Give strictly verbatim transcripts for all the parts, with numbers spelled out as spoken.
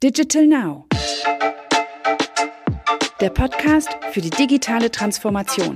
Digital Now. Der Podcast für die digitale Transformation.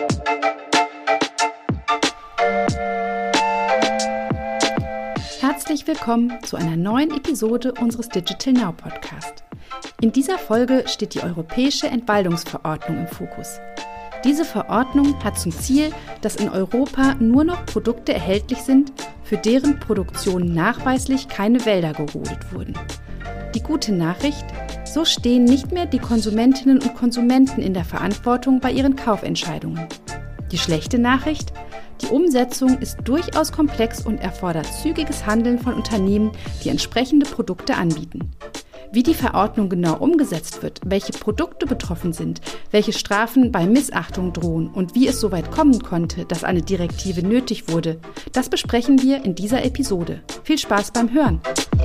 Herzlich willkommen zu einer neuen Episode unseres Digital Now Podcast. In dieser Folge steht die Europäische Entwaldungsverordnung im Fokus. Diese Verordnung hat zum Ziel, dass in Europa nur noch Produkte erhältlich sind, für deren Produktion nachweislich keine Wälder gerodet wurden. Die gute Nachricht: So stehen nicht mehr die Konsumentinnen und Konsumenten in der Verantwortung bei ihren Kaufentscheidungen. Die schlechte Nachricht: Die Umsetzung ist durchaus komplex und erfordert zügiges Handeln von Unternehmen, die entsprechende Produkte anbieten. Wie die Verordnung genau umgesetzt wird, welche Produkte betroffen sind, welche Strafen bei Missachtung drohen und wie es so weit kommen konnte, dass eine Direktive nötig wurde, das besprechen wir in dieser Episode. Viel Spaß beim Hören!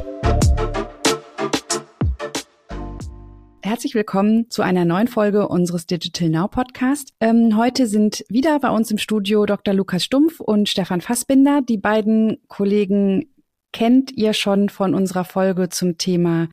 Herzlich willkommen zu einer neuen Folge unseres Digital Now Podcast. Ähm, heute sind wieder bei uns im Studio Doktor Lukas Stumpf und Stefan Fassbinder. Die beiden Kollegen kennt ihr schon von unserer Folge zum Thema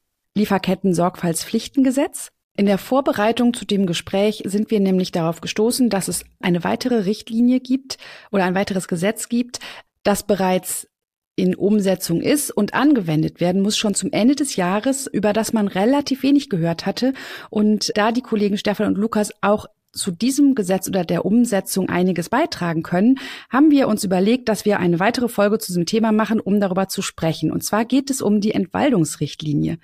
Lieferketten-Sorgfaltspflichtengesetz. In der Vorbereitung zu dem Gespräch sind wir nämlich darauf gestoßen, dass es eine weitere Richtlinie gibt oder ein weiteres Gesetz gibt, das bereits in Umsetzung ist und angewendet werden muss, schon zum Ende des Jahres, über das man relativ wenig gehört hatte. Und da die Kollegen Stefan und Lukas auch zu diesem Gesetz oder der Umsetzung einiges beitragen können, haben wir uns überlegt, dass wir eine weitere Folge zu diesem Thema machen, um darüber zu sprechen. Und zwar geht es um die Entwaldungsrichtlinie.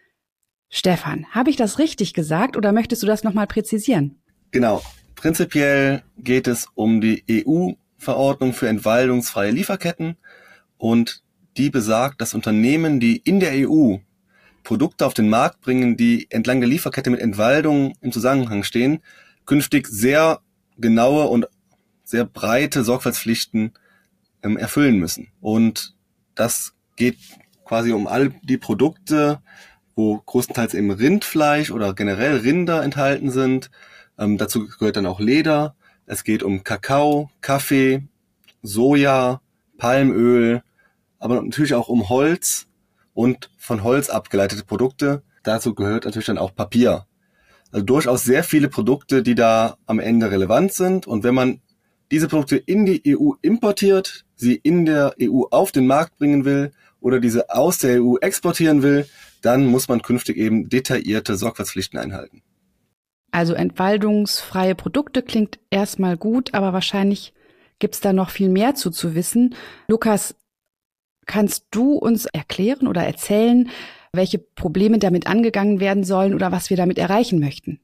Stefan, habe ich das richtig gesagt oder möchtest du das nochmal präzisieren? Genau. Prinzipiell geht es um die E U-Verordnung für entwaldungsfreie Lieferketten. Und die besagt, dass Unternehmen, die in der E U Produkte auf den Markt bringen, die entlang der Lieferkette mit Entwaldung im Zusammenhang stehen, künftig sehr genaue und sehr breite Sorgfaltspflichten ähm, erfüllen müssen. Und das geht quasi um all die Produkte, wo größtenteils eben Rindfleisch oder generell Rinder enthalten sind. Ähm, dazu gehört dann auch Leder. Es geht um Kakao, Kaffee, Soja, Palmöl, aber natürlich auch um Holz und von Holz abgeleitete Produkte. Dazu gehört natürlich dann auch Papier. Also durchaus sehr viele Produkte, die da am Ende relevant sind. Und wenn man diese Produkte in die E U importiert, sie in der E U auf den Markt bringen will oder diese aus der E U exportieren will, dann muss man künftig eben detaillierte Sorgfaltspflichten einhalten. Also entwaldungsfreie Produkte klingt erstmal gut, aber wahrscheinlich gibt es da noch viel mehr zu, zu wissen. Lukas, kannst du uns erklären oder erzählen, welche Probleme damit angegangen werden sollen oder was wir damit erreichen möchten?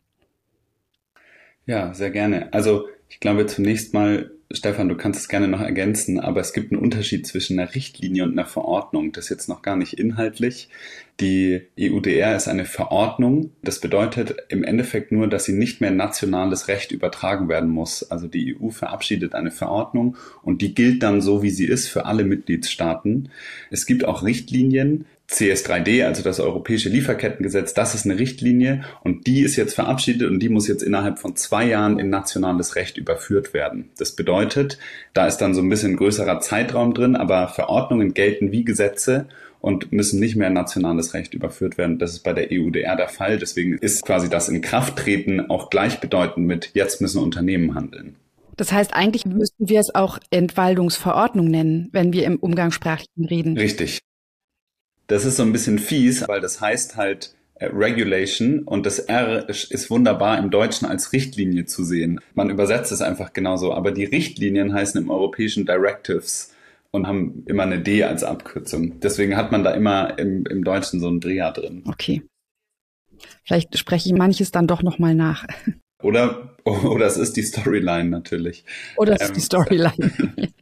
Ja, sehr gerne. Also ich glaube zunächst mal, Stefan, du kannst es gerne noch ergänzen, aber es gibt einen Unterschied zwischen einer Richtlinie und einer Verordnung. Das ist jetzt noch gar nicht inhaltlich. Die E U D R ist eine Verordnung. Das bedeutet im Endeffekt nur, dass sie nicht mehr in nationales Recht übertragen werden muss. Also die E U verabschiedet eine Verordnung und die gilt dann so, wie sie ist, für alle Mitgliedstaaten. Es gibt auch Richtlinien. C S drei D, also das Europäische Lieferkettengesetz, das ist eine Richtlinie und die ist jetzt verabschiedet und die muss jetzt innerhalb von zwei Jahren in nationales Recht überführt werden. Das bedeutet, da ist dann so ein bisschen größerer Zeitraum drin, aber Verordnungen gelten wie Gesetze und müssen nicht mehr in nationales Recht überführt werden. Das ist bei der E U D R der Fall. Deswegen ist quasi das Inkrafttreten auch gleichbedeutend mit jetzt müssen Unternehmen handeln. Das heißt, eigentlich müssten wir es auch Entwaldungsverordnung nennen, wenn wir im Umgangssprachlichen reden. Richtig. Das ist so ein bisschen fies, weil das heißt halt äh, Regulation und das R ist wunderbar im Deutschen als Richtlinie zu sehen. Man übersetzt es einfach genauso, aber die Richtlinien heißen im Europäischen Directives und haben immer eine D als Abkürzung. Deswegen hat man da immer im, im Deutschen so ein Dreher drin. Okay. Vielleicht spreche ich manches dann doch nochmal nach. Oder, oder es ist die Storyline natürlich. Oder es ähm, ist die Storyline.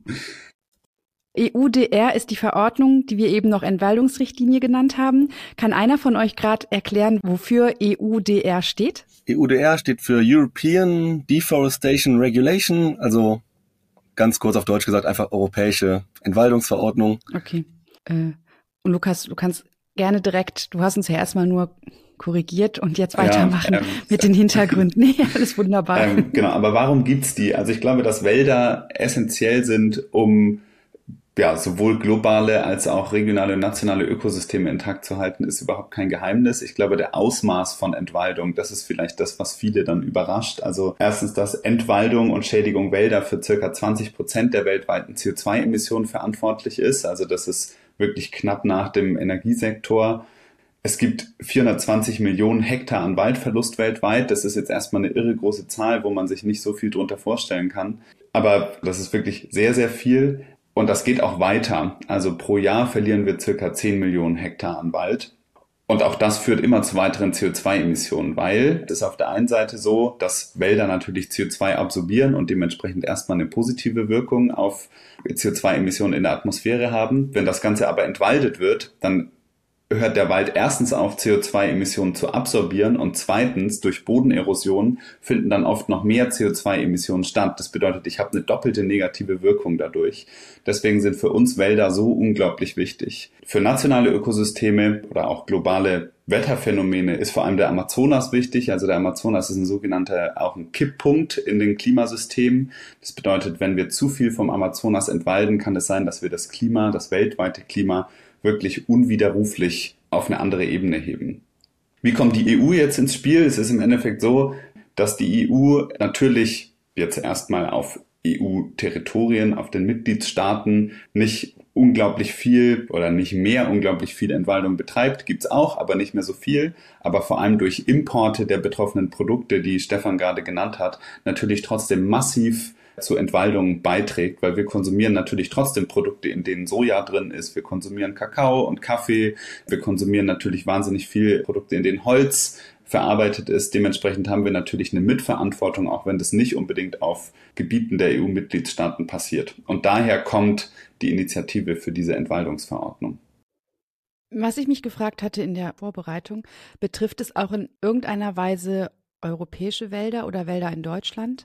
E U D R ist die Verordnung, die wir eben noch Entwaldungsrichtlinie genannt haben. Kann einer von euch gerade erklären, wofür E U D R steht? E U D R steht für European Deforestation Regulation, also ganz kurz auf Deutsch gesagt einfach Europäische Entwaldungsverordnung. Okay. Äh, und Lukas, du kannst gerne direkt, du hast uns ja erstmal nur korrigiert und jetzt weitermachen ja, ähm, mit den Hintergründen. Nee, alles wunderbar. Ähm, genau, aber warum gibt's die? Also ich glaube, dass Wälder essentiell sind, um ja, sowohl globale als auch regionale und nationale Ökosysteme intakt zu halten, ist überhaupt kein Geheimnis. Ich glaube, der Ausmaß von Entwaldung, das ist vielleicht das, was viele dann überrascht. Also erstens, dass Entwaldung und Schädigung Wälder für circa zwanzig Prozent der weltweiten C O zwei Emissionen verantwortlich ist. Also das ist wirklich knapp nach dem Energiesektor. Es gibt vierhundertzwanzig Millionen Hektar an Waldverlust weltweit. Das ist jetzt erstmal eine irre große Zahl, wo man sich nicht so viel drunter vorstellen kann. Aber das ist wirklich sehr, sehr viel. Und das geht auch weiter. Also pro Jahr verlieren wir circa zehn Millionen Hektar an Wald. Und auch das führt immer zu weiteren C O zwei Emissionen, weil es ist auf der einen Seite so, dass Wälder natürlich C O zwei absorbieren und dementsprechend erstmal eine positive Wirkung auf C O zwei Emissionen in der Atmosphäre haben. Wenn das Ganze aber entwaldet wird, dann hört der Wald erstens auf, C O zwei Emissionen zu absorbieren und zweitens, durch Bodenerosion finden dann oft noch mehr C O zwei Emissionen statt. Das bedeutet, ich habe eine doppelte negative Wirkung dadurch. Deswegen sind für uns Wälder so unglaublich wichtig. Für nationale Ökosysteme oder auch globale Wetterphänomene ist vor allem der Amazonas wichtig. Also der Amazonas ist ein sogenannter, auch ein Kipppunkt in den Klimasystemen. Das bedeutet, wenn wir zu viel vom Amazonas entwalden, kann es sein, dass wir das Klima, das weltweite Klima, wirklich unwiderruflich auf eine andere Ebene heben. Wie kommt die E U jetzt ins Spiel? Es ist im Endeffekt so, dass die E U natürlich jetzt erstmal auf E U-Territorien, auf den Mitgliedstaaten nicht unglaublich viel oder nicht mehr unglaublich viel Entwaldung betreibt. Gibt's auch, aber nicht mehr so viel. Aber vor allem durch Importe der betroffenen Produkte, die Stefan gerade genannt hat, natürlich trotzdem massiv zur Entwaldung beiträgt, weil wir konsumieren natürlich trotzdem Produkte, in denen Soja drin ist. Wir konsumieren Kakao und Kaffee. Wir konsumieren natürlich wahnsinnig viel Produkte, in denen Holz verarbeitet ist. Dementsprechend haben wir natürlich eine Mitverantwortung, auch wenn das nicht unbedingt auf Gebieten der E U-Mitgliedstaaten passiert. Und daher kommt die Initiative für diese Entwaldungsverordnung. Was ich mich gefragt hatte in der Vorbereitung, betrifft es auch in irgendeiner Weise europäische Wälder oder Wälder in Deutschland?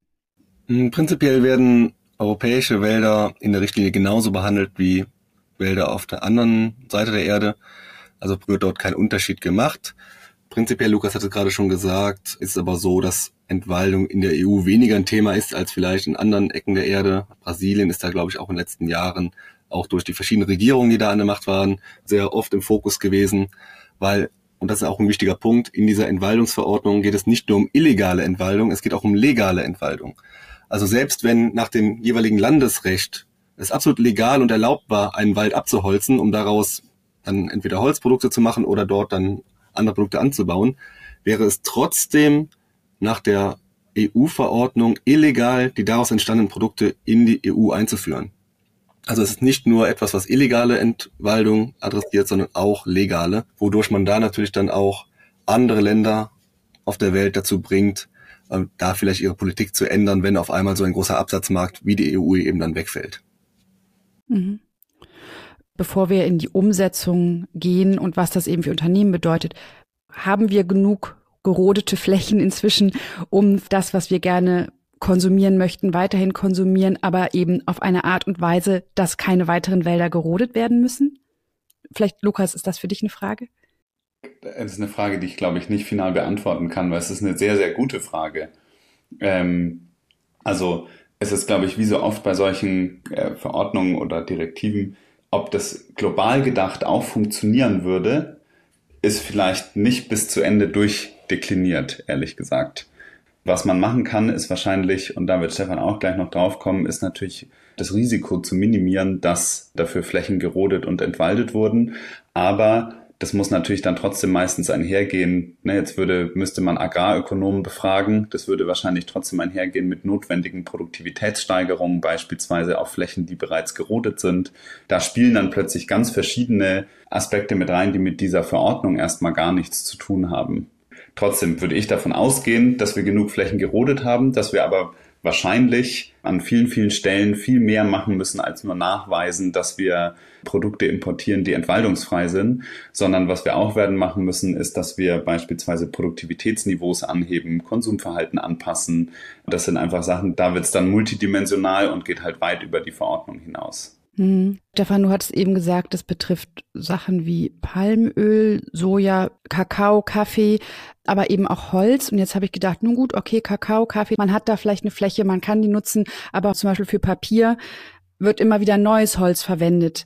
Prinzipiell werden europäische Wälder in der Richtlinie genauso behandelt wie Wälder auf der anderen Seite der Erde. Also wird dort kein Unterschied gemacht. Prinzipiell, Lukas hat es gerade schon gesagt, ist es aber so, dass Entwaldung in der E U weniger ein Thema ist als vielleicht in anderen Ecken der Erde. Brasilien ist da, glaube ich, auch in den letzten Jahren, auch durch die verschiedenen Regierungen, die da an der Macht waren, sehr oft im Fokus gewesen, weil, und das ist auch ein wichtiger Punkt, in dieser Entwaldungsverordnung geht es nicht nur um illegale Entwaldung, es geht auch um legale Entwaldung. Also selbst wenn nach dem jeweiligen Landesrecht es absolut legal und erlaubt war, einen Wald abzuholzen, um daraus dann entweder Holzprodukte zu machen oder dort dann andere Produkte anzubauen, wäre es trotzdem nach der E U-Verordnung illegal, die daraus entstandenen Produkte in die E U einzuführen. Also es ist nicht nur etwas, was illegale Entwaldung adressiert, sondern auch legale, wodurch man da natürlich dann auch andere Länder auf der Welt dazu bringt, da vielleicht ihre Politik zu ändern, wenn auf einmal so ein großer Absatzmarkt wie die E U eben dann wegfällt. Mhm. Bevor wir in die Umsetzung gehen und was das eben für Unternehmen bedeutet, haben wir genug gerodete Flächen inzwischen, um das, was wir gerne konsumieren möchten, weiterhin konsumieren, aber eben auf eine Art und Weise, dass keine weiteren Wälder gerodet werden müssen? Vielleicht, Lukas, ist das für dich eine Frage? Das ist eine Frage, die ich, glaube ich, nicht final beantworten kann, weil es ist eine sehr, sehr gute Frage. Ähm, also es ist, glaube ich, wie so oft bei solchen äh, Verordnungen oder Direktiven, ob das global gedacht auch funktionieren würde, ist vielleicht nicht bis zu Ende durchdekliniert, ehrlich gesagt. Was man machen kann, ist wahrscheinlich, und da wird Stefan auch gleich noch drauf kommen, ist natürlich das Risiko zu minimieren, dass dafür Flächen gerodet und entwaldet wurden. Aber das muss natürlich dann trotzdem meistens einhergehen. Ne, jetzt würde, müsste man Agrarökonomen befragen. Das würde wahrscheinlich trotzdem einhergehen mit notwendigen Produktivitätssteigerungen, beispielsweise auf Flächen, die bereits gerodet sind. Da spielen dann plötzlich ganz verschiedene Aspekte mit rein, die mit dieser Verordnung erstmal gar nichts zu tun haben. Trotzdem würde ich davon ausgehen, dass wir genug Flächen gerodet haben, dass wir aber wahrscheinlich an vielen, vielen Stellen viel mehr machen müssen, als nur nachweisen, dass wir Produkte importieren, die entwaldungsfrei sind, sondern was wir auch werden machen müssen, ist, dass wir beispielsweise Produktivitätsniveaus anheben, Konsumverhalten anpassen. Das sind einfach Sachen, da wird es dann multidimensional und geht halt weit über die Verordnung hinaus. Hm. Stefan, du hattest eben gesagt, das betrifft Sachen wie Palmöl, Soja, Kakao, Kaffee, aber eben auch Holz. Und jetzt habe ich gedacht, nun gut, okay, Kakao, Kaffee, man hat da vielleicht eine Fläche, man kann die nutzen, aber zum Beispiel für Papier wird immer wieder neues Holz verwendet.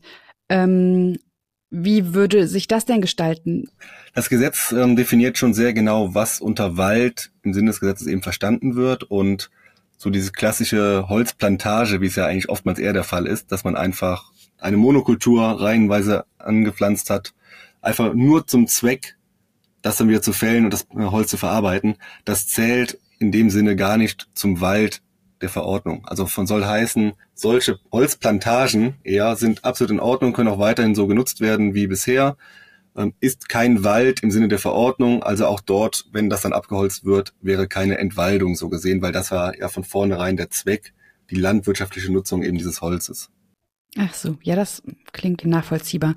Ähm, wie würde sich das denn gestalten? Das Gesetz ähm, definiert schon sehr genau, was unter Wald im Sinne des Gesetzes eben verstanden wird, und so diese klassische Holzplantage, wie es ja eigentlich oftmals eher der Fall ist, dass man einfach eine Monokultur reihenweise angepflanzt hat, einfach nur zum Zweck, das dann wieder zu fällen und das Holz zu verarbeiten, das zählt in dem Sinne gar nicht zum Wald der Verordnung. Also von soll heißen, solche Holzplantagen eher sind absolut in Ordnung, können auch weiterhin so genutzt werden wie bisher, ähm, ist kein Wald im Sinne der Verordnung, also auch dort, wenn das dann abgeholzt wird, wäre keine Entwaldung so gesehen, weil das war ja von vornherein der Zweck, die landwirtschaftliche Nutzung eben dieses Holzes. Ach so, ja, das klingt nachvollziehbar.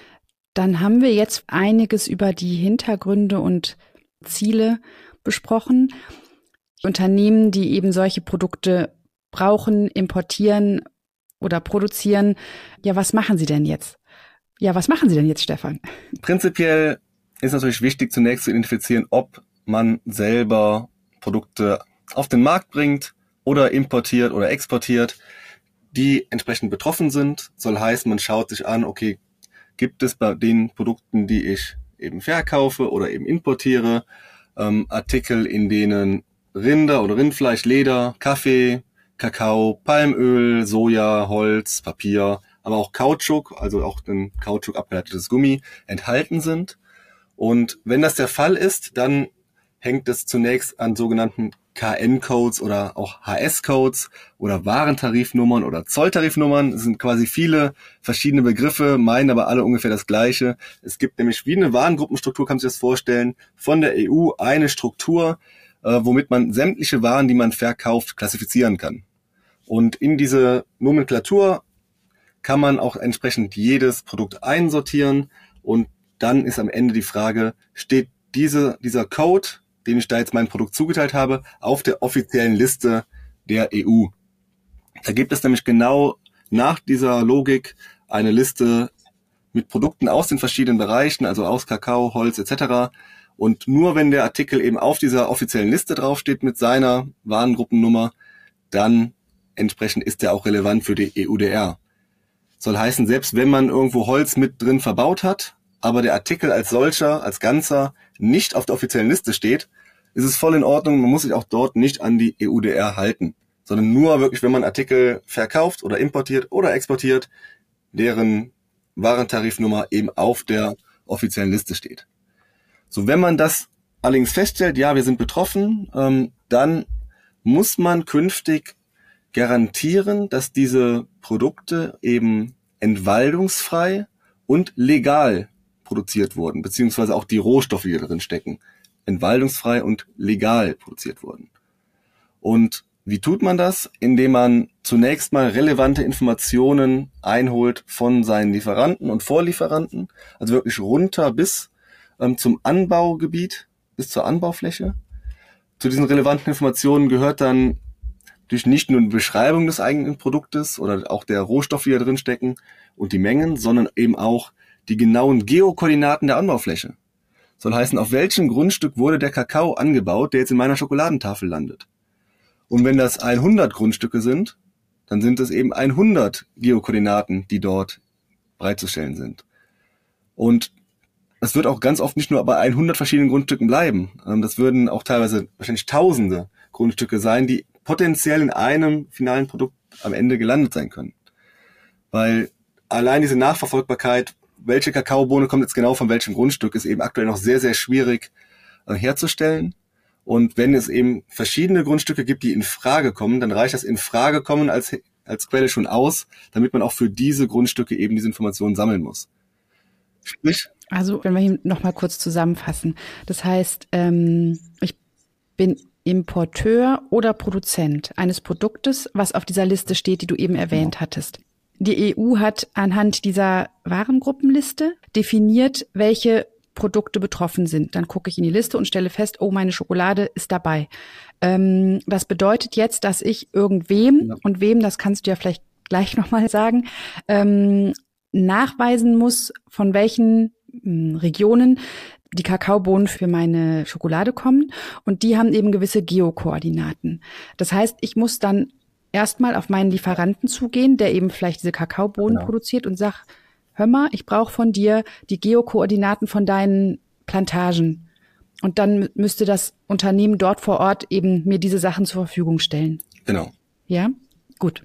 Dann haben wir jetzt einiges über die Hintergründe und Ziele besprochen. Unternehmen, die eben solche Produkte brauchen, importieren oder produzieren. Ja, was machen sie denn jetzt? Ja, was machen sie denn jetzt, Stefan? Prinzipiell ist natürlich wichtig, zunächst zu identifizieren, ob man selber Produkte auf den Markt bringt oder importiert oder exportiert, die entsprechend betroffen sind. Soll heißen, man schaut sich an, okay, gibt es bei den Produkten, die ich eben verkaufe oder eben importiere, ähm, Artikel, in denen Rinder oder Rindfleisch, Leder, Kaffee, Kakao, Palmöl, Soja, Holz, Papier, aber auch Kautschuk, also auch den Kautschuk abgeleitetes Gummi, enthalten sind. Und wenn das der Fall ist, dann hängt es zunächst an sogenannten K N-Codes oder auch H S-Codes oder Warentarifnummern oder Zolltarifnummern. Es sind quasi viele verschiedene Begriffe, meinen aber alle ungefähr das Gleiche. Es gibt nämlich wie eine Warengruppenstruktur, kann man sich das vorstellen, von der E U eine Struktur, äh, womit man sämtliche Waren, die man verkauft, klassifizieren kann. Und in diese Nomenklatur kann man auch entsprechend jedes Produkt einsortieren, und dann ist am Ende die Frage, steht diese, dieser Code, den ich da jetzt meinem Produkt zugeteilt habe, auf der offiziellen Liste der E U. Da gibt es nämlich genau nach dieser Logik eine Liste mit Produkten aus den verschiedenen Bereichen, also aus Kakao, Holz et cetera. Und nur wenn der Artikel eben auf dieser offiziellen Liste draufsteht mit seiner Warengruppennummer, dann entsprechend ist der auch relevant für die E U D R. Soll heißen, selbst wenn man irgendwo Holz mit drin verbaut hat, aber der Artikel als solcher, als Ganzer nicht auf der offiziellen Liste steht, ist es voll in Ordnung. Man muss sich auch dort nicht an die E U D R halten, sondern nur wirklich, wenn man Artikel verkauft oder importiert oder exportiert, deren Warentarifnummer eben auf der offiziellen Liste steht. So, wenn man das allerdings feststellt, ja, wir sind betroffen, ähm, dann muss man künftig garantieren, dass diese Produkte eben entwaldungsfrei und legal produziert wurden, beziehungsweise auch die Rohstoffe, die da drin stecken, entwaldungsfrei und legal produziert wurden. Und wie tut man das? Indem man zunächst mal relevante Informationen einholt von seinen Lieferanten und Vorlieferanten, also wirklich runter bis ähm, zum Anbaugebiet, bis zur Anbaufläche. Zu diesen relevanten Informationen gehört dann durch nicht nur die Beschreibung des eigenen Produktes oder auch der Rohstoffe, die da drin stecken und die Mengen, sondern eben auch die genauen Geokoordinaten der Anbaufläche. Soll heißen, auf welchem Grundstück wurde der Kakao angebaut, der jetzt in meiner Schokoladentafel landet. Und wenn das hundert Grundstücke sind, dann sind es eben hundert Geokoordinaten, die dort bereitzustellen sind. Und es wird auch ganz oft nicht nur bei hundert verschiedenen Grundstücken bleiben. Das würden auch teilweise wahrscheinlich tausende Grundstücke sein, die potenziell in einem finalen Produkt am Ende gelandet sein können. Weil allein diese Nachverfolgbarkeit, welche Kakaobohne kommt jetzt genau von welchem Grundstück, ist eben aktuell noch sehr, sehr schwierig äh, herzustellen. Und wenn es eben verschiedene Grundstücke gibt, die in Frage kommen, dann reicht das in Frage kommen als, als Quelle schon aus, damit man auch für diese Grundstücke eben diese Informationen sammeln muss. Sprich, also, wenn wir hier nochmal kurz zusammenfassen. Das heißt, ähm, ich bin Importeur oder Produzent eines Produktes, was auf dieser Liste steht, die du eben erwähnt genau. hattest. Die E U hat anhand dieser Warengruppenliste definiert, welche Produkte betroffen sind. Dann gucke ich in die Liste und stelle fest, oh, meine Schokolade ist dabei. Ähm, das bedeutet jetzt, dass ich irgendwem, ja. und wem, das kannst du ja vielleicht gleich nochmal sagen, ähm, nachweisen muss, von welchen mh, Regionen die Kakaobohnen für meine Schokolade kommen. Und die haben eben gewisse Geokoordinaten. Das heißt, ich muss dann erstmal auf meinen Lieferanten zugehen, der eben vielleicht diese Kakaobohnen Genau. produziert und sag, hör mal, ich brauche von dir die Geokoordinaten von deinen Plantagen. Und dann müsste das Unternehmen dort vor Ort eben mir diese Sachen zur Verfügung stellen. Genau. Ja, gut.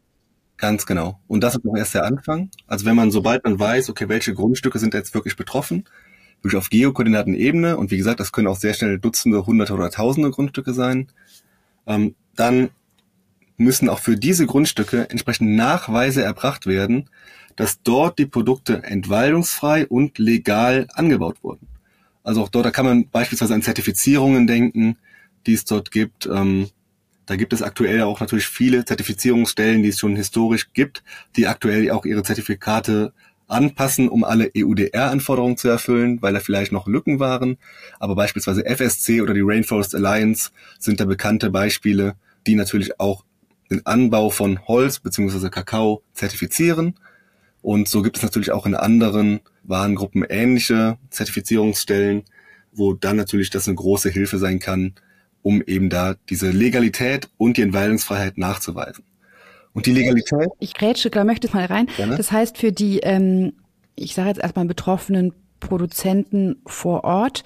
Ganz genau. Und das ist noch erst der Anfang. Also wenn man, sobald man weiß, okay, welche Grundstücke sind jetzt wirklich betroffen, wirklich auf Geokoordinatenebene, und wie gesagt, das können auch sehr schnell Dutzende, Hunderte oder Tausende Grundstücke sein, ähm, dann müssen auch für diese Grundstücke entsprechend Nachweise erbracht werden, dass dort die Produkte entwaldungsfrei und legal angebaut wurden. Also auch dort, da kann man beispielsweise an Zertifizierungen denken, die es dort gibt. Ähm, da gibt es aktuell auch natürlich viele Zertifizierungsstellen, die es schon historisch gibt, die aktuell auch ihre Zertifikate anpassen, um alle E U D R-Anforderungen zu erfüllen, weil da vielleicht noch Lücken waren. Aber beispielsweise F S C oder die Rainforest Alliance sind da bekannte Beispiele, die natürlich auch den Anbau von Holz bzw. Kakao zertifizieren. Und so gibt es natürlich auch in anderen Warengruppen ähnliche Zertifizierungsstellen, wo dann natürlich das eine große Hilfe sein kann, um eben da diese Legalität und die Entwaldungsfreiheit nachzuweisen. Und die Legalität... Ich grätsche, da möchte ich mal rein. Gerne. Das heißt, für die, ähm, ich sage jetzt erstmal betroffenen Produzenten vor Ort,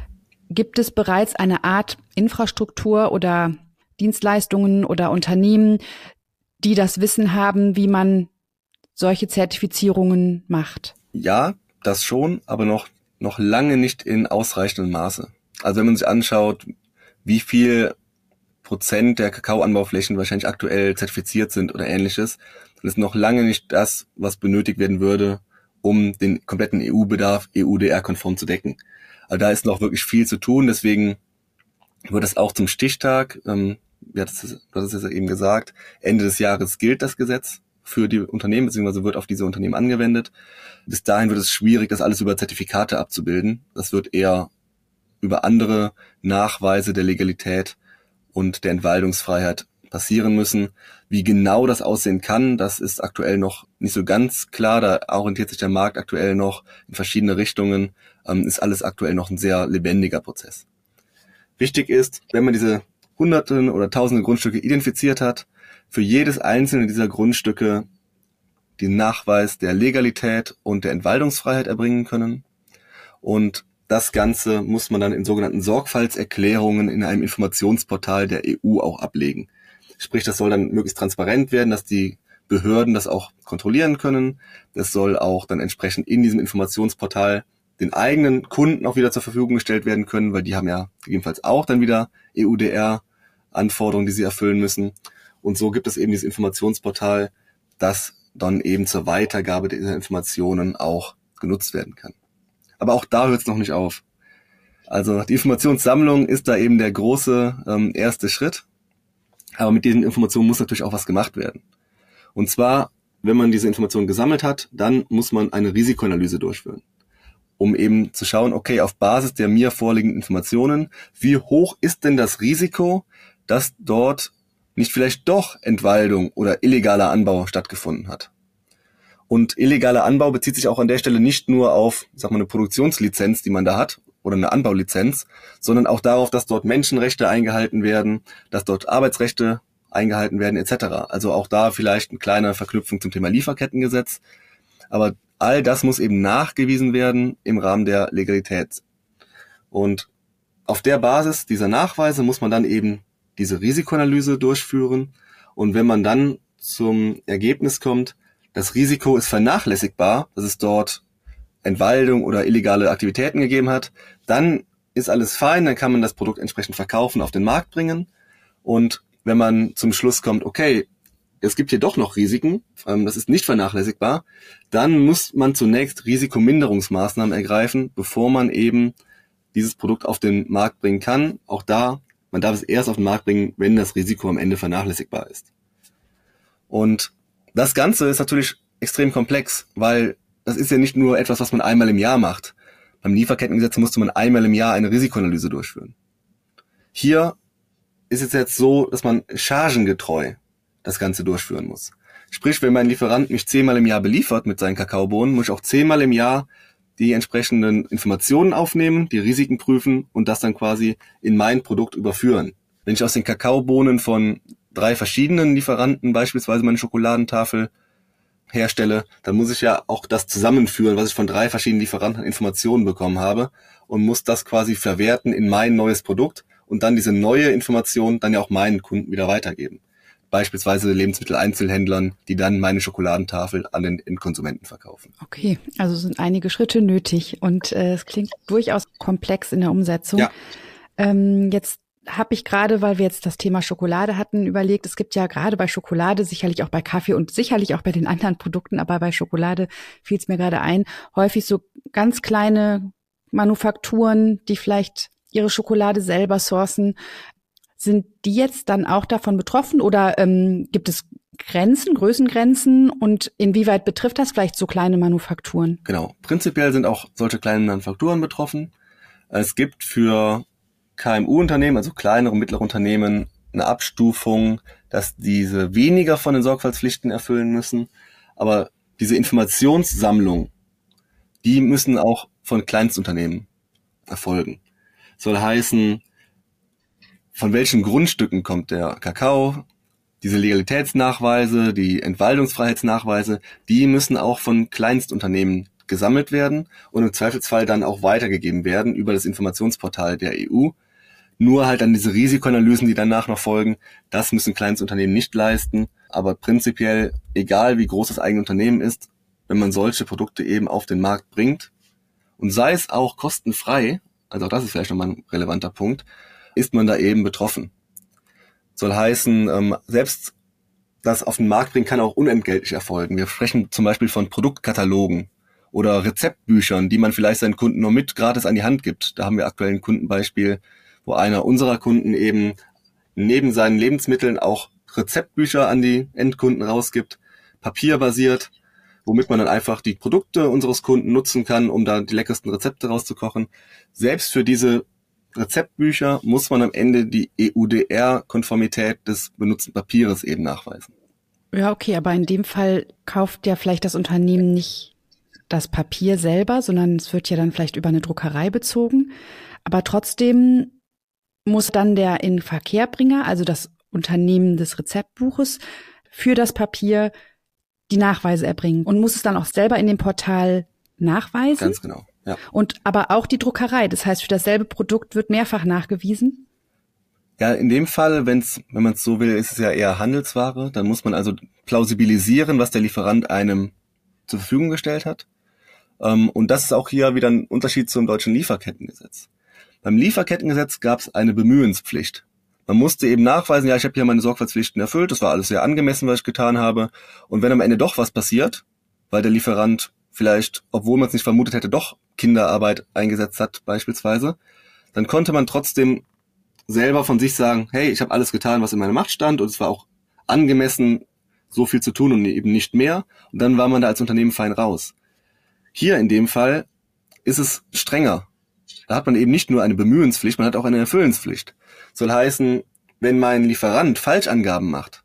gibt es bereits eine Art Infrastruktur oder Dienstleistungen oder Unternehmen, die das Wissen haben, wie man solche Zertifizierungen macht? Ja, das schon, aber noch, noch lange nicht in ausreichendem Maße. Also wenn man sich anschaut, wie viel Prozent der Kakaoanbauflächen wahrscheinlich aktuell zertifiziert sind oder ähnliches, dann ist noch lange nicht das, was benötigt werden würde, um den kompletten E U-Bedarf E U D R-konform zu decken. Also da ist noch wirklich viel zu tun, deswegen wird es auch zum Stichtag, ähm, du hattest es ja eben gesagt, Ende des Jahres gilt das Gesetz für die Unternehmen, beziehungsweise wird auf diese Unternehmen angewendet. Bis dahin wird es schwierig, das alles über Zertifikate abzubilden. Das wird eher über andere Nachweise der Legalität und der Entwaldungsfreiheit passieren müssen. Wie genau das aussehen kann, das ist aktuell noch nicht so ganz klar. Da orientiert sich der Markt aktuell noch in verschiedene Richtungen. Ähm, ist alles aktuell noch ein sehr lebendiger Prozess. Wichtig ist, wenn man diese Hunderten oder Tausende Grundstücke identifiziert hat, für jedes einzelne dieser Grundstücke den Nachweis der Legalität und der Entwaldungsfreiheit erbringen können. Und das Ganze muss man dann in sogenannten Sorgfaltserklärungen in einem Informationsportal der E U auch ablegen. Sprich, das soll dann möglichst transparent werden, dass die Behörden das auch kontrollieren können. Das soll auch dann entsprechend in diesem Informationsportal den eigenen Kunden auch wieder zur Verfügung gestellt werden können, weil die haben ja gegebenenfalls auch dann wieder E U D R-Anforderungen, die sie erfüllen müssen. Und so gibt es eben dieses Informationsportal, das dann eben zur Weitergabe dieser Informationen auch genutzt werden kann. Aber auch da hört es noch nicht auf. Also die Informationssammlung ist da eben der große ähm, erste Schritt. Aber mit diesen Informationen muss natürlich auch was gemacht werden. Und zwar, wenn man diese Informationen gesammelt hat, dann muss man eine Risikoanalyse durchführen, um eben zu schauen, okay, auf Basis der mir vorliegenden Informationen, wie hoch ist denn das Risiko, dass dort nicht vielleicht doch Entwaldung oder illegaler Anbau stattgefunden hat. Und illegaler Anbau bezieht sich auch an der Stelle nicht nur auf, sag mal, eine Produktionslizenz, die man da hat, oder eine Anbaulizenz, sondern auch darauf, dass dort Menschenrechte eingehalten werden, dass dort Arbeitsrechte eingehalten werden, et cetera. Also auch da vielleicht eine kleine Verknüpfung zum Thema Lieferkettengesetz. Aber all das muss eben nachgewiesen werden im Rahmen der Legalität. Und auf der Basis dieser Nachweise muss man dann eben diese Risikoanalyse durchführen. Und wenn man dann zum Ergebnis kommt, das Risiko ist vernachlässigbar, dass es dort Entwaldung oder illegale Aktivitäten gegeben hat, dann ist alles fein, dann kann man das Produkt entsprechend verkaufen, auf den Markt bringen. Und wenn man zum Schluss kommt, okay, es gibt hier doch noch Risiken, ähm, das ist nicht vernachlässigbar, dann muss man zunächst Risikominderungsmaßnahmen ergreifen, bevor man eben dieses Produkt auf den Markt bringen kann. Auch da, man darf es erst auf den Markt bringen, wenn das Risiko am Ende vernachlässigbar ist. Und das Ganze ist natürlich extrem komplex, weil das ist ja nicht nur etwas, was man einmal im Jahr macht. Beim Lieferkettengesetz musste man einmal im Jahr eine Risikoanalyse durchführen. Hier ist es jetzt so, dass man chargengetreu das Ganze durchführen muss. Sprich, wenn mein Lieferant mich zehnmal im Jahr beliefert mit seinen Kakaobohnen, muss ich auch zehnmal im Jahr die entsprechenden Informationen aufnehmen, die Risiken prüfen und das dann quasi in mein Produkt überführen. Wenn ich aus den Kakaobohnen von drei verschiedenen Lieferanten beispielsweise meine Schokoladentafel herstelle, dann muss ich ja auch das zusammenführen, was ich von drei verschiedenen Lieferanten Informationen bekommen habe und muss das quasi verwerten in mein neues Produkt und dann diese neue Information dann ja auch meinen Kunden wieder weitergeben. Beispielsweise Lebensmitteleinzelhändlern, die dann meine Schokoladentafel an den Endkonsumenten verkaufen. Okay, also sind einige Schritte nötig und äh, es klingt durchaus komplex in der Umsetzung. Ja. Ähm, jetzt habe ich gerade, weil wir jetzt das Thema Schokolade hatten, überlegt, es gibt ja gerade bei Schokolade, sicherlich auch bei Kaffee und sicherlich auch bei den anderen Produkten, aber bei Schokolade fiel es mir gerade ein, häufig so ganz kleine Manufakturen, die vielleicht ihre Schokolade selber sourcen. Sind die jetzt dann auch davon betroffen oder ähm, gibt es Grenzen, Größengrenzen und inwieweit betrifft das vielleicht so kleine Manufakturen? Genau, prinzipiell sind auch solche kleinen Manufakturen betroffen. Es gibt für K M U-Unternehmen, also kleinere und mittlere Unternehmen, eine Abstufung, dass diese weniger von den Sorgfaltspflichten erfüllen müssen. Aber diese Informationssammlung, die müssen auch von Kleinstunternehmen erfolgen. Soll heißen, von welchen Grundstücken kommt der Kakao, diese Legalitätsnachweise, die Entwaldungsfreiheitsnachweise, die müssen auch von Kleinstunternehmen gesammelt werden und im Zweifelsfall dann auch weitergegeben werden über das Informationsportal der E U. Nur halt dann diese Risikoanalysen, die danach noch folgen, das müssen Kleinstunternehmen nicht leisten. Aber prinzipiell, egal wie groß das eigene Unternehmen ist, wenn man solche Produkte eben auf den Markt bringt und sei es auch kostenfrei, also auch das ist vielleicht nochmal ein relevanter Punkt, ist man da eben betroffen. Soll heißen, ähm, selbst das auf den Markt bringen kann auch unentgeltlich erfolgen. Wir sprechen zum Beispiel von Produktkatalogen oder Rezeptbüchern, die man vielleicht seinen Kunden nur mit gratis an die Hand gibt. Da haben wir aktuell ein Kundenbeispiel, wo einer unserer Kunden eben neben seinen Lebensmitteln auch Rezeptbücher an die Endkunden rausgibt, papierbasiert, womit man dann einfach die Produkte unseres Kunden nutzen kann, um da die leckersten Rezepte rauszukochen. Selbst für diese Rezeptbücher muss man am Ende die E U D R-Konformität des benutzten Papieres eben nachweisen. Ja, okay, aber in dem Fall kauft ja vielleicht das Unternehmen nicht das Papier selber, sondern es wird ja dann vielleicht über eine Druckerei bezogen. Aber trotzdem muss dann der Inverkehrbringer, also das Unternehmen des Rezeptbuches, für das Papier die Nachweise erbringen und muss es dann auch selber in dem Portal nachweisen. Ganz genau. Ja. Und aber auch die Druckerei, das heißt, für dasselbe Produkt wird mehrfach nachgewiesen? Ja, in dem Fall, wenn's, wenn man es so will, ist es ja eher Handelsware. Dann muss man also plausibilisieren, was der Lieferant einem zur Verfügung gestellt hat. Und das ist auch hier wieder ein Unterschied zum deutschen Lieferkettengesetz. Beim Lieferkettengesetz gab es eine Bemühenspflicht. Man musste eben nachweisen, ja, ich habe hier meine Sorgfaltspflichten erfüllt, das war alles sehr angemessen, was ich getan habe. Und wenn am Ende doch was passiert, weil der Lieferant vielleicht, obwohl man es nicht vermutet hätte, doch Kinderarbeit eingesetzt hat beispielsweise, dann konnte man trotzdem selber von sich sagen, hey, ich habe alles getan, was in meiner Macht stand und es war auch angemessen, so viel zu tun und eben nicht mehr. Und dann war man da als Unternehmen fein raus. Hier in dem Fall ist es strenger. Da hat man eben nicht nur eine Bemühenspflicht, man hat auch eine Erfüllenspflicht. Soll heißen, wenn mein Lieferant Falschangaben macht,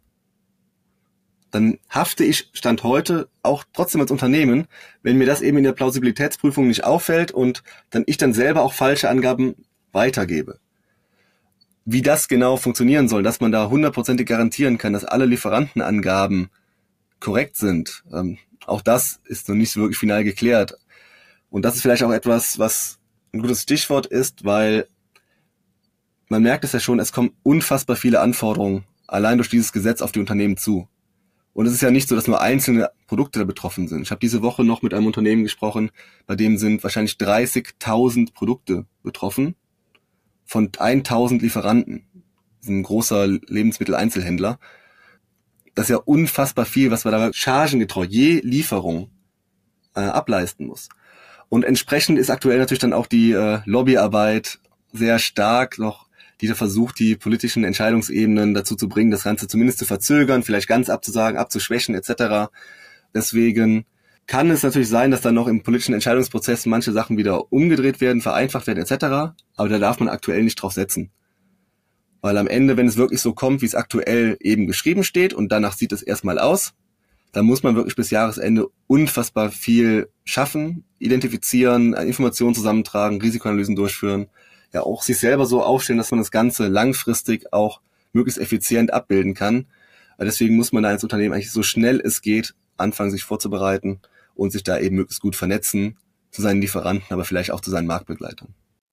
dann hafte ich Stand heute auch trotzdem als Unternehmen, wenn mir das eben in der Plausibilitätsprüfung nicht auffällt und dann ich dann selber auch falsche Angaben weitergebe. Wie das genau funktionieren soll, dass man da hundertprozentig garantieren kann, dass alle Lieferantenangaben korrekt sind, ähm, auch das ist noch nicht so wirklich final geklärt. Und das ist vielleicht auch etwas, was ein gutes Stichwort ist, weil man merkt es ja schon, es kommen unfassbar viele Anforderungen allein durch dieses Gesetz auf die Unternehmen zu. Und es ist ja nicht so, dass nur einzelne Produkte da betroffen sind. Ich habe diese Woche noch mit einem Unternehmen gesprochen, bei dem sind wahrscheinlich dreißigtausend Produkte betroffen von tausend Lieferanten. Das ist ein großer Lebensmitteleinzelhändler. Das ist ja unfassbar viel, was man da chargengetreu je Lieferung äh, ableisten muss. Und entsprechend ist aktuell natürlich dann auch die äh, Lobbyarbeit sehr stark noch, die da versucht, die politischen Entscheidungsebenen dazu zu bringen, das Ganze zumindest zu verzögern, vielleicht ganz abzusagen, abzuschwächen et cetera. Deswegen kann es natürlich sein, dass dann noch im politischen Entscheidungsprozess manche Sachen wieder umgedreht werden, vereinfacht werden et cetera. Aber da darf man aktuell nicht drauf setzen. Weil am Ende, wenn es wirklich so kommt, wie es aktuell eben geschrieben steht und danach sieht es erstmal aus, dann muss man wirklich bis Jahresende unfassbar viel schaffen, identifizieren, Informationen zusammentragen, Risikoanalysen durchführen, ja auch sich selber so aufstellen, dass man das Ganze langfristig auch möglichst effizient abbilden kann. Deswegen muss man da als Unternehmen eigentlich so schnell es geht anfangen, sich vorzubereiten und sich da eben möglichst gut vernetzen zu seinen Lieferanten, aber vielleicht auch zu seinen Marktbegleitern.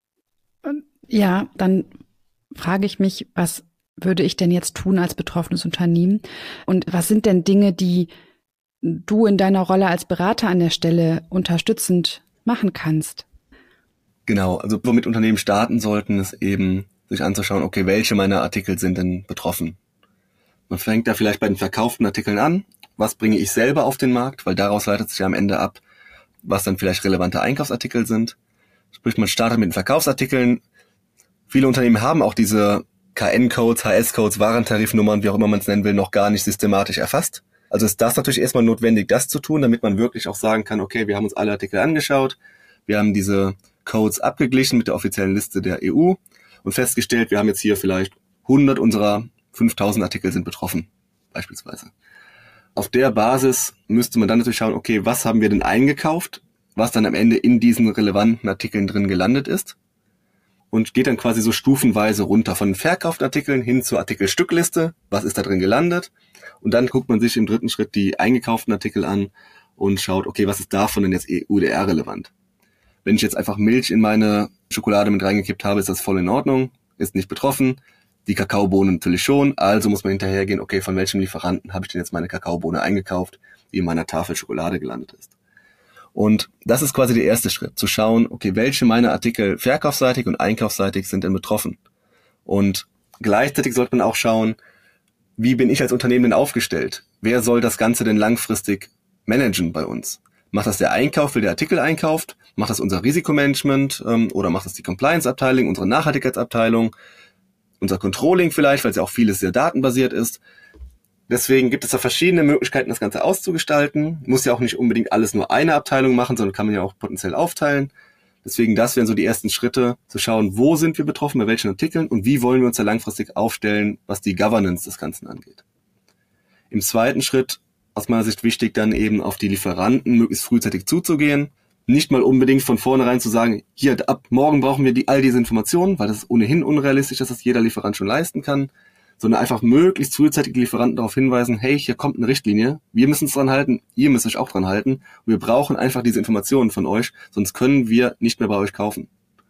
Ja, dann frage ich mich, was würde ich denn jetzt tun als betroffenes Unternehmen? Und was sind denn Dinge, die du in deiner Rolle als Berater an der Stelle unterstützend machen kannst? Genau, also womit Unternehmen starten sollten, ist eben sich anzuschauen, okay, welche meiner Artikel sind denn betroffen? Man fängt da vielleicht bei den verkauften Artikeln an. Was bringe ich selber auf den Markt? Weil daraus leitet sich ja am Ende ab, was dann vielleicht relevante Einkaufsartikel sind. Sprich, man startet mit den Verkaufsartikeln. Viele Unternehmen haben auch diese K N-Codes, H S-Codes, Warentarifnummern, wie auch immer man es nennen will, noch gar nicht systematisch erfasst. Also ist das natürlich erstmal notwendig, das zu tun, damit man wirklich auch sagen kann, okay, wir haben uns alle Artikel angeschaut, wir haben diese Codes abgeglichen mit der offiziellen Liste der E U und festgestellt, wir haben jetzt hier vielleicht hundert unserer fünftausend Artikel sind betroffen, beispielsweise. Auf der Basis müsste man dann natürlich schauen, okay, was haben wir denn eingekauft, was dann am Ende in diesen relevanten Artikeln drin gelandet ist und geht dann quasi so stufenweise runter von den verkauften Artikeln hin zur Artikelstückliste, was ist da drin gelandet und dann guckt man sich im dritten Schritt die eingekauften Artikel an und schaut, okay, was ist davon denn jetzt E U D R relevant? Wenn ich jetzt einfach Milch in meine Schokolade mit reingekippt habe, ist das voll in Ordnung, ist nicht betroffen. Die Kakaobohnen natürlich schon, also muss man hinterhergehen, okay, von welchem Lieferanten habe ich denn jetzt meine Kakaobohne eingekauft, die in meiner Tafel Schokolade gelandet ist. Und das ist quasi der erste Schritt, zu schauen, okay, welche meiner Artikel verkaufsseitig und einkaufsseitig sind denn betroffen. Und gleichzeitig sollte man auch schauen, wie bin ich als Unternehmen denn aufgestellt? Wer soll das Ganze denn langfristig managen bei uns? Macht das der Einkauf, will der Artikel einkauft? Macht das unser Risikomanagement ähm, oder macht das die Compliance-Abteilung, unsere Nachhaltigkeitsabteilung? Unser Controlling vielleicht, weil es ja auch vieles sehr datenbasiert ist. Deswegen gibt es da verschiedene Möglichkeiten, das Ganze auszugestalten. Muss ja auch nicht unbedingt alles nur eine Abteilung machen, sondern kann man ja auch potenziell aufteilen. Deswegen, das wären so die ersten Schritte, zu schauen, wo sind wir betroffen, bei welchen Artikeln und wie wollen wir uns da langfristig aufstellen, was die Governance des Ganzen angeht. Im zweiten Schritt, aus meiner Sicht wichtig, dann eben auf die Lieferanten möglichst frühzeitig zuzugehen. Nicht mal unbedingt von vornherein zu sagen, hier, ab morgen brauchen wir die, all diese Informationen, weil das ist ohnehin unrealistisch, dass das jeder Lieferant schon leisten kann, sondern einfach möglichst frühzeitig die Lieferanten darauf hinweisen, hey, hier kommt eine Richtlinie, wir müssen uns dran halten, ihr müsst euch auch dran halten und wir brauchen einfach diese Informationen von euch, sonst können wir nicht mehr bei euch kaufen.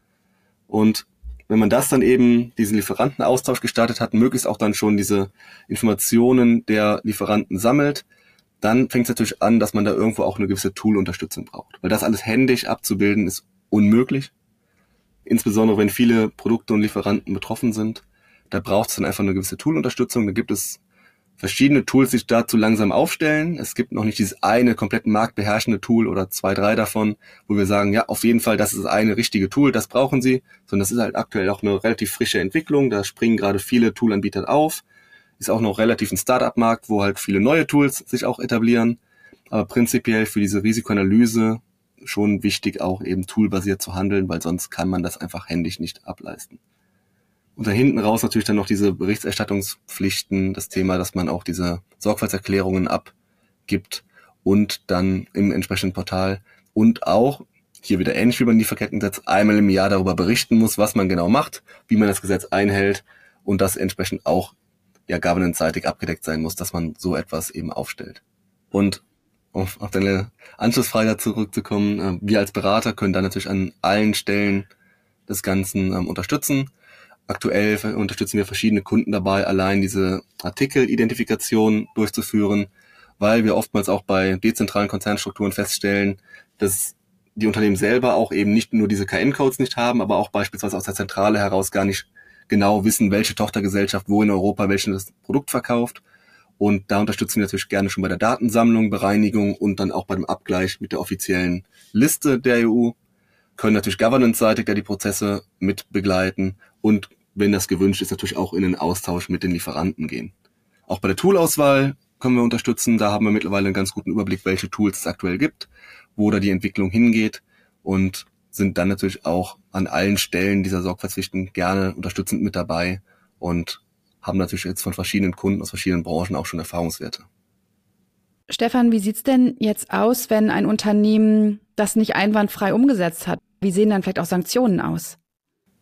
Und wenn man das dann eben, diesen Lieferantenaustausch gestartet hat, möglichst auch dann schon diese Informationen der Lieferanten sammelt, dann fängt es natürlich an, dass man da irgendwo auch eine gewisse Tool-Unterstützung braucht. Weil das alles händisch abzubilden ist unmöglich. Insbesondere wenn viele Produkte und Lieferanten betroffen sind. Da braucht es dann einfach eine gewisse Tool-Unterstützung. Da gibt es verschiedene Tools, die sich dazu langsam aufstellen. Es gibt noch nicht dieses eine komplett marktbeherrschende Tool oder zwei, drei davon, wo wir sagen, ja, auf jeden Fall, das ist eine richtige Tool, das brauchen Sie. Sondern das ist halt aktuell auch eine relativ frische Entwicklung. Da springen gerade viele Toolanbieter auf. Ist auch noch relativ ein Start-up-Markt, wo halt viele neue Tools sich auch etablieren. Aber prinzipiell für diese Risikoanalyse schon wichtig, auch eben toolbasiert zu handeln, weil sonst kann man das einfach händisch nicht ableisten. Und da hinten raus natürlich dann noch diese Berichterstattungspflichten, das Thema, dass man auch diese Sorgfaltserklärungen abgibt und dann im entsprechenden Portal und auch, hier wieder ähnlich wie beim Lieferkettengesetz, einmal im Jahr darüber berichten muss, was man genau macht, wie man das Gesetz einhält und das entsprechend auch ja governance-seitig abgedeckt sein muss, dass man so etwas eben aufstellt. Und um auf deine Anschlussfrage zurückzukommen, äh, wir als Berater können da natürlich an allen Stellen des Ganzen ähm, unterstützen. Aktuell unterstützen wir verschiedene Kunden dabei, allein diese Artikelidentifikation durchzuführen, weil wir oftmals auch bei dezentralen Konzernstrukturen feststellen, dass die Unternehmen selber auch eben nicht nur diese K N-Codes nicht haben, aber auch beispielsweise aus der Zentrale heraus gar nicht genau wissen, welche Tochtergesellschaft wo in Europa welches Produkt verkauft. Und da unterstützen wir natürlich gerne schon bei der Datensammlung, Bereinigung und dann auch bei dem Abgleich mit der offiziellen Liste der E U. Können natürlich governance-seitig da die Prozesse mit begleiten und wenn das gewünscht ist, natürlich auch in den Austausch mit den Lieferanten gehen. Auch bei der Toolauswahl können wir unterstützen. Da haben wir mittlerweile einen ganz guten Überblick, welche Tools es aktuell gibt, wo da die Entwicklung hingeht und sind dann natürlich auch an allen Stellen dieser Sorgfaltspflichten gerne unterstützend mit dabei und haben natürlich jetzt von verschiedenen Kunden aus verschiedenen Branchen auch schon Erfahrungswerte. Stefan, wie sieht's denn jetzt aus, wenn ein Unternehmen das nicht einwandfrei umgesetzt hat? Wie sehen dann vielleicht auch Sanktionen aus?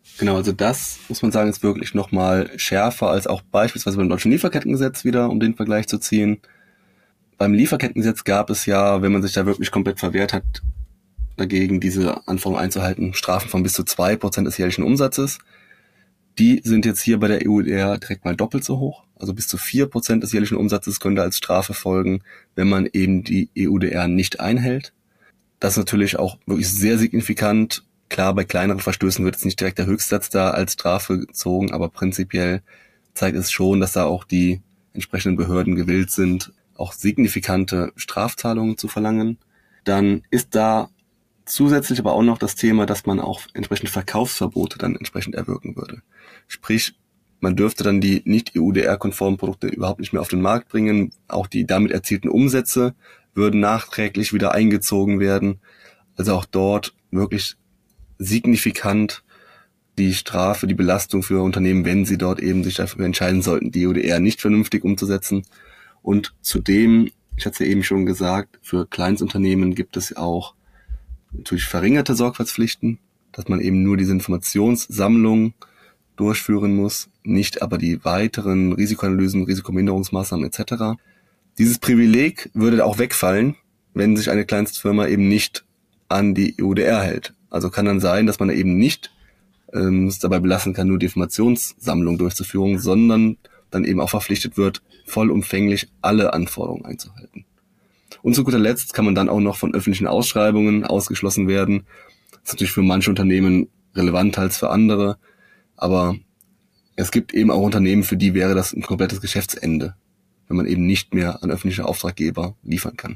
Genau, also das, muss man sagen, ist wirklich nochmal schärfer als auch beispielsweise beim deutschen Lieferkettengesetz wieder, um den Vergleich zu ziehen. Beim Lieferkettengesetz gab es ja, wenn man sich da wirklich komplett verwehrt hat, dagegen diese Anforderungen einzuhalten, Strafen von bis zu zwei Prozent des jährlichen Umsatzes. Die sind jetzt hier bei der E U D R direkt mal doppelt so hoch. Also bis zu vier Prozent des jährlichen Umsatzes könnte als Strafe folgen, wenn man eben die E U D R nicht einhält. Das ist natürlich auch wirklich sehr signifikant. Klar, bei kleineren Verstößen wird jetzt nicht direkt der Höchstsatz da als Strafe gezogen, aber prinzipiell zeigt es schon, dass da auch die entsprechenden Behörden gewillt sind, auch signifikante Strafzahlungen zu verlangen. Dann ist da zusätzlich aber auch noch das Thema, dass man auch entsprechende Verkaufsverbote dann entsprechend erwirken würde. Sprich, man dürfte dann die nicht E U D R-konformen Produkte überhaupt nicht mehr auf den Markt bringen. Auch die damit erzielten Umsätze würden nachträglich wieder eingezogen werden. Also auch dort wirklich signifikant die Strafe, die Belastung für Unternehmen, wenn sie dort eben sich dafür entscheiden sollten, die E U D R nicht vernünftig umzusetzen. Und zudem, ich hatte es ja eben schon gesagt, für Kleinstunternehmen gibt es auch natürlich verringerte Sorgfaltspflichten, dass man eben nur diese Informationssammlung durchführen muss, nicht aber die weiteren Risikoanalysen, Risikominderungsmaßnahmen et cetera. Dieses Privileg würde auch wegfallen, wenn sich eine Kleinstfirma eben nicht an die E U D R hält. Also kann dann sein, dass man eben nicht ähm, es dabei belassen kann, nur die Informationssammlung durchzuführen, sondern dann eben auch verpflichtet wird, vollumfänglich alle Anforderungen einzuhalten. Und zu guter Letzt kann man dann auch noch von öffentlichen Ausschreibungen ausgeschlossen werden. Das ist natürlich für manche Unternehmen relevanter als für andere, aber es gibt eben auch Unternehmen, für die wäre das ein komplettes Geschäftsende, wenn man eben nicht mehr an öffentliche Auftraggeber liefern kann.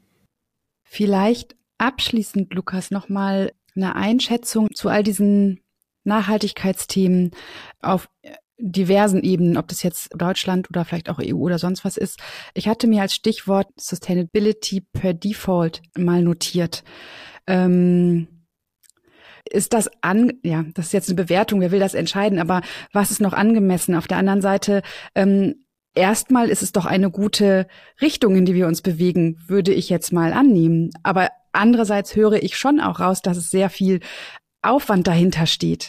Vielleicht abschließend, Lukas, nochmal eine Einschätzung zu all diesen Nachhaltigkeitsthemen auf diversen Ebenen, ob das jetzt Deutschland oder vielleicht auch E U oder sonst was ist. Ich hatte mir als Stichwort Sustainability per Default mal notiert. Ähm, ist das an, ja, das ist jetzt eine Bewertung, wer will das entscheiden, aber was ist noch angemessen? Auf der anderen Seite, ähm, erstmal ist es doch eine gute Richtung, in die wir uns bewegen, würde ich jetzt mal annehmen. Aber andererseits höre ich schon auch raus, dass es sehr viel Aufwand dahinter steht.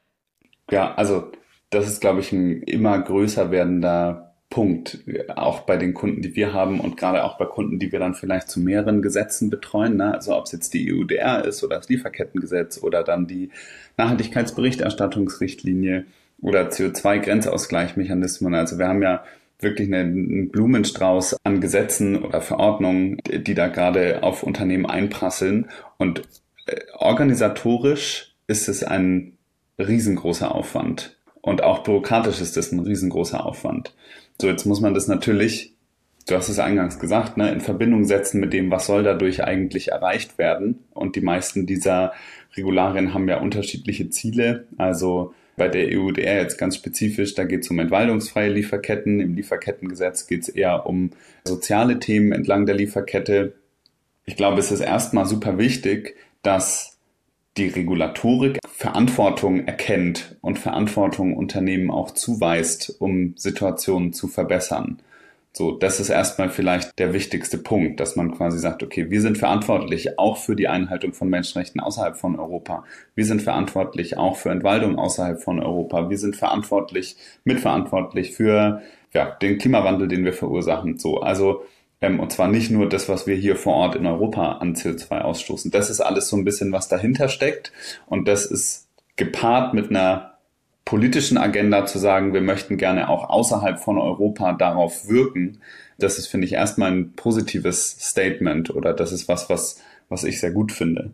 Ja, also das ist, glaube ich, ein immer größer werdender Punkt, auch bei den Kunden, die wir haben und gerade auch bei Kunden, die wir dann vielleicht zu mehreren Gesetzen betreuen, ne? Also ob es jetzt die E U D R ist oder das Lieferkettengesetz oder dann die Nachhaltigkeitsberichterstattungsrichtlinie oder C O zwei Grenzausgleichsmechanismen. Also wir haben ja wirklich einen Blumenstrauß an Gesetzen oder Verordnungen, die da gerade auf Unternehmen einprasseln. Und organisatorisch ist es ein riesengroßer Aufwand. Und auch bürokratisch ist das ein riesengroßer Aufwand. So, jetzt muss man das natürlich, du hast es eingangs gesagt, ne, in Verbindung setzen mit dem, was soll dadurch eigentlich erreicht werden. Und die meisten dieser Regularien haben ja unterschiedliche Ziele. Also bei der E U D R jetzt ganz spezifisch, da geht es um entwaldungsfreie Lieferketten. Im Lieferkettengesetz geht es eher um soziale Themen entlang der Lieferkette. Ich glaube, es ist erstmal super wichtig, dass die Regulatorik Verantwortung erkennt und Verantwortung Unternehmen auch zuweist, um Situationen zu verbessern. So, das ist erstmal vielleicht der wichtigste Punkt, dass man quasi sagt, okay, wir sind verantwortlich auch für die Einhaltung von Menschenrechten außerhalb von Europa. Wir sind verantwortlich auch für Entwaldung außerhalb von Europa. Wir sind verantwortlich, mitverantwortlich für ja, den Klimawandel, den wir verursachen. So, also Ähm, und zwar nicht nur das, was wir hier vor Ort in Europa an C O zwei ausstoßen. Das ist alles so ein bisschen, was dahinter steckt. Und das ist gepaart mit einer politischen Agenda zu sagen, wir möchten gerne auch außerhalb von Europa darauf wirken. Das ist, finde ich, erstmal ein positives Statement oder das ist was, was, was ich sehr gut finde.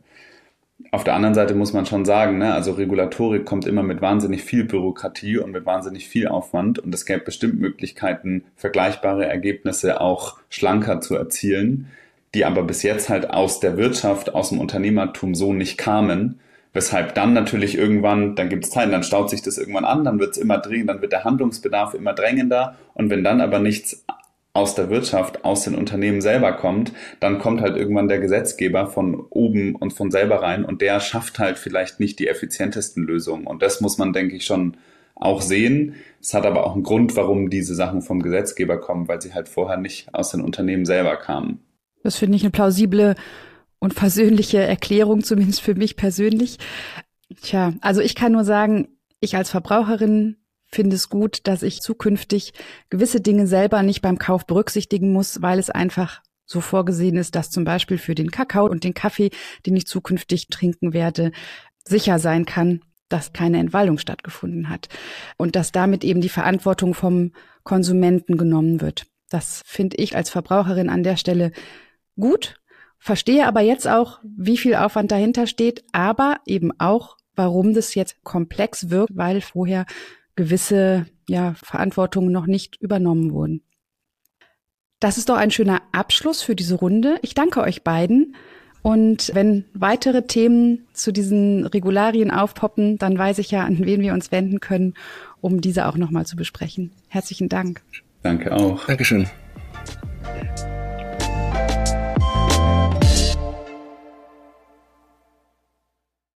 Auf der anderen Seite muss man schon sagen, ne, also Regulatorik kommt immer mit wahnsinnig viel Bürokratie und mit wahnsinnig viel Aufwand und es gäbe bestimmt Möglichkeiten, vergleichbare Ergebnisse auch schlanker zu erzielen, die aber bis jetzt halt aus der Wirtschaft, aus dem Unternehmertum so nicht kamen, weshalb dann natürlich irgendwann, dann gibt es Zeiten, dann staut sich das irgendwann an, dann wird es immer dringender, dann wird der Handlungsbedarf immer drängender und wenn dann aber nichts aus der Wirtschaft, aus den Unternehmen selber kommt, dann kommt halt irgendwann der Gesetzgeber von oben und von selber rein und der schafft halt vielleicht nicht die effizientesten Lösungen. Und das muss man, denke ich, schon auch sehen. Es hat aber auch einen Grund, warum diese Sachen vom Gesetzgeber kommen, weil sie halt vorher nicht aus den Unternehmen selber kamen. Das finde ich eine plausible und versöhnliche Erklärung, zumindest für mich persönlich. Tja, also ich kann nur sagen, ich als Verbraucherin finde es gut, dass ich zukünftig gewisse Dinge selber nicht beim Kauf berücksichtigen muss, weil es einfach so vorgesehen ist, dass zum Beispiel für den Kakao und den Kaffee, den ich zukünftig trinken werde, sicher sein kann, dass keine Entwaldung stattgefunden hat und dass damit eben die Verantwortung vom Konsumenten genommen wird. Das finde ich als Verbraucherin an der Stelle gut, verstehe aber jetzt auch, wie viel Aufwand dahinter steht, aber eben auch, warum das jetzt komplex wirkt, weil vorher gewisse ja, Verantwortungen noch nicht übernommen wurden. Das ist doch ein schöner Abschluss für diese Runde. Ich danke euch beiden. Und wenn weitere Themen zu diesen Regularien aufpoppen, dann weiß ich ja, an wen wir uns wenden können, um diese auch nochmal zu besprechen. Herzlichen Dank. Danke auch. Dankeschön.